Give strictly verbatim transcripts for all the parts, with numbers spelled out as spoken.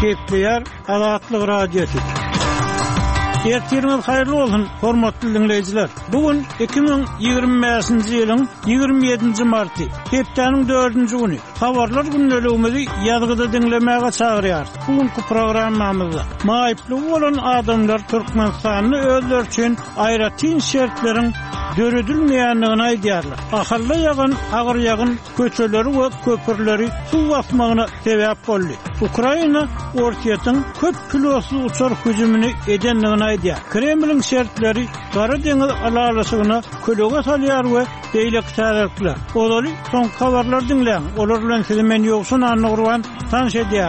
kepleyer Azatlyk radiosu. Ertiriniz hayırlı olsun, hormatly dinleyijiler. Bugün iki bin ýygrimi beşinji ýylyň ýygrimi ýedinji marty, hepdeniň dördünji güni. Habarlar günnäligimizi ýazgyda dinlemäge çagyrýar. Bugünkü programmamyzda maýyply bolan adamlar Türkmenistanyny özleri üçin aýratyn şertleriň döredilmeýändigini aýdýarlar. Ahalla ýagan, agyr ýagan köçeleri we köpürleri suw basmagyna sebäp boldy. Ukraina ortaýatyň köp kilosly uçar hüjümini edenligini aýdýar. Kremliň şertleri Gara deňiz alalasygyna kölege salýar we beýlek täzekler. Olary soň habarlar dinleň. Olar bilen sizi men ýoksun anlagyrwan tanış edýär.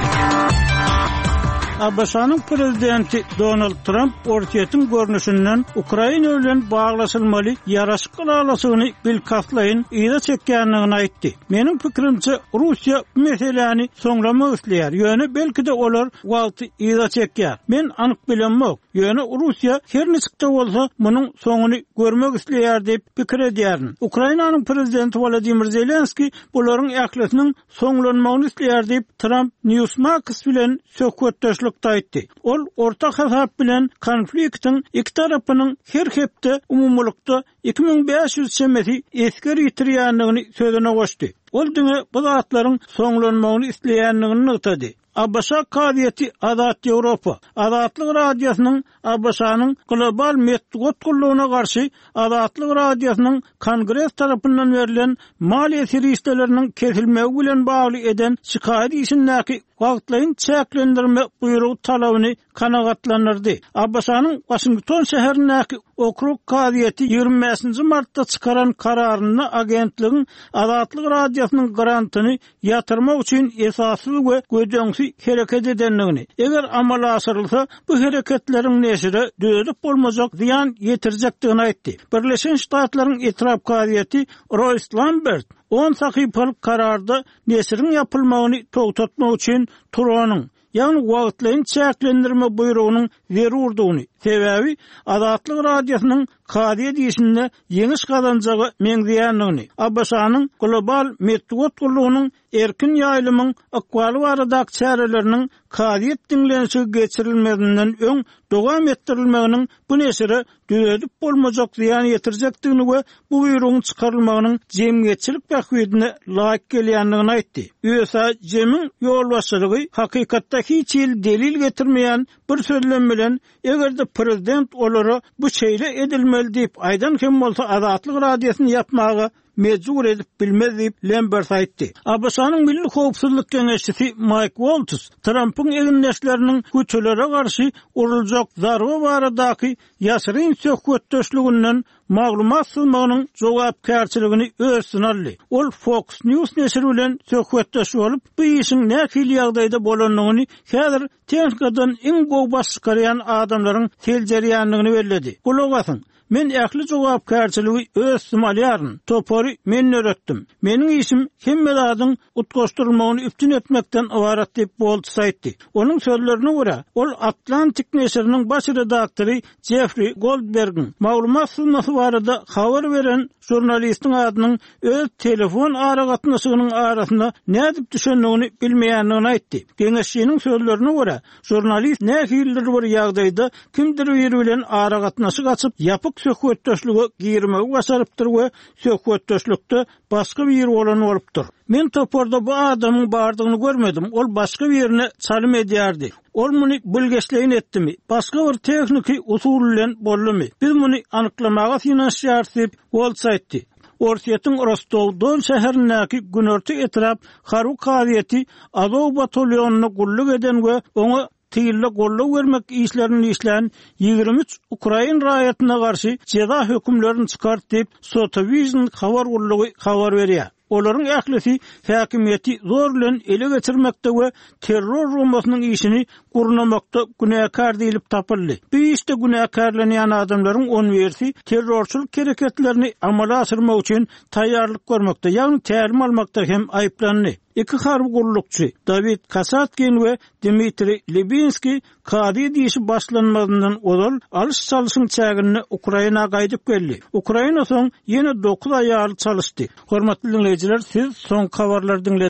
A B S-nyň prezidenti Donald Trump ortaýatyň görnüşinden Ukraina bilen baglaşylmaly ýaraşyk alalasygyny bilkaslaýyn ýa çekýändigini aýtdy. Meniň pikirimçe Russiýa bu meseleni soňlamak isleýär. Ýöne belki de olar wagty ýa çekýär. Men anyk bilenmek. Ýöne Russiýa her niçikde bolsa munyň soňuny görmek isleýär diýip pikir edýär. Ukrainanyň prezidenti Volodymyr Zelenski bularyň ähletiniň soňlanmagyny isleýär diýip Trump Newsmax bilen söhbetdeşlik taýtdy. Ol ortak hasap bilen konfliktiň iki tarapynyň her hepde umumlukda iki bin beş ýüz çemeti esker ýitirýändigini sözüne goşdy. Ol diňe bu zatlaryň soňlanmagyny isleýändigini nykdy. A B S kadiýeti Azat Ýewropa, Azatlyk radiosynyň A B S-nyň global medeniýet gullugyna garşy Azatlyk radiosynyň Kongres tarapyndan berilen maliýe serýisleriniň kesilmegi bilen bagly eden şikaýet işindäki wagtlaryň çäklendirme buyrugy talabyny kanagatlandyrdy. A B S-nyň Washington şäherindäki okrug kadiýeti ýygrimi beşinji martda çykaran kararyny agentligiň Azatlyk radiosynyň grantyny ýatyrmak üçin esasly we gödöňsi hereket edenligini. Eger amala asyrylsa, bu hereketleriň nesire döredip bolmajak ziyan ýetirjekdigini aýtdy. Birleşen Ştatlaryň etrap kadiýeti Royce Lambert on sahypalyk kararda nesiriň ýapylmagyny togtatmak üçin Turanyň ýani wagtlaryň çäklendirme buyrugynyň zerurdygyny, sebäbi Azatlyk radiosynyň kadiýet işinde ýeňiş kazanjagy meňzeýändigini, A B S-nyň global medeniýet gullugynyň erkin ýaýlymyň akwaly baradaky çäreleriniň kadiýet dinlenişi geçirilmedinden öň dowam etdirilmeginiň bu nesire döredip bolmajak ziyan ýetirjekdigini we bu buyrugyň çykarylmagynyň jemgyýetçilik bähwidine laýyk gelýändigini aýtdy. U S A jemiň ýolbaşçylygy hakykatda hiç ýyl delil getirmeýän bir sözlem bilen egerde prezident olary bu şeýle edilmeli diýip aýdan kim bolsa Azatlyk radiosyny ýapmagy mecbur edip bilmez diýip Lambert aýtdy. A B S-nyň Milli Howpsuzlyk Geňeşçisi Mike Waltz Trump'yň eginleşleriniň güçlere garşy uruljak zarby baradaky ýaşyryn söhbetdeşliginden maglumat sızmagynyň jogapkärçiligini özüne aldy. Ol Fox News nesiri bilen söhbetdeşip bolup bu işiň nähili ýagdaýda bolanlygyny häzir tehnikadan iň gowy baş çykarýan adamlaryň teljerýändigini bellädi. Gulak asyn. Men ähli jogapkärçiligi özüm alýaryn. Topory men öretdim. Meniň işim hemme zadyň utgaşdyrylmagyny üptün etmekden ibaret diýip Waltz aýtdy. Onuň sözlerine görä, ol Atlantik nesiriniň baş redaktory Jeffrey Goldberg'in maglumat sunmasy barada habar beren jurnalistiň adynyň öz telefon aragatnaşygynyň arasynda nädip düşendigini bilmeýändigini aýtdy. Geňeşçiniň sözlerine görä, jurnalist nähildir bir ýagdaýda kimdir biri bilen aragatnaşyk açyp ýapyk söhbetdeşligi girmegi basarypdyr we söhbetdeşlikde başga bir bolan bolupdyr. Men toporda bu adamyň bardygyny görmedim. Ol başga bir ýerine çalym edýärdi. Ol muny bilgeçleýin etdimi? Başga bir tekniki usul bilen boldymy? Biz muny anyklamaga finansiýar diýip Waltz aýtdy. Ortaýatyň Rostov-Don şäherindäki Günörtü etrap Haruk kadiýeti Azov batalyonuny gulluk eden we oňa tiyille golluk vermek işlerini işleyen ýygrimi üç Ukraina raýatyna garşy ceza hökümlerini çykart diýip Sotovision habar gullugy habar berýär. Olaryň ählisi häkimiýeti zor bilen ele geçirmekde we terror rumasynyň işini gurnamakda günäkar diýilip tapyldy. Bu işte günäkarlanýan adamlaryň on bersi terrorçylyk hereketlerini amala asyrmak üçin taýýarlyk görmekde, ýagny tälim almakda hem aýplandy. iki harby gullukçy David Kasatkin we Dmitri Libinski kadi dişi başlanmadan olal alış çalışyň çägini Ukraina gaýdyp geldi. Ukraina soň ýene dokuz aýaly çalışdy. Hormatly dinleýijiler, siz soň habarlar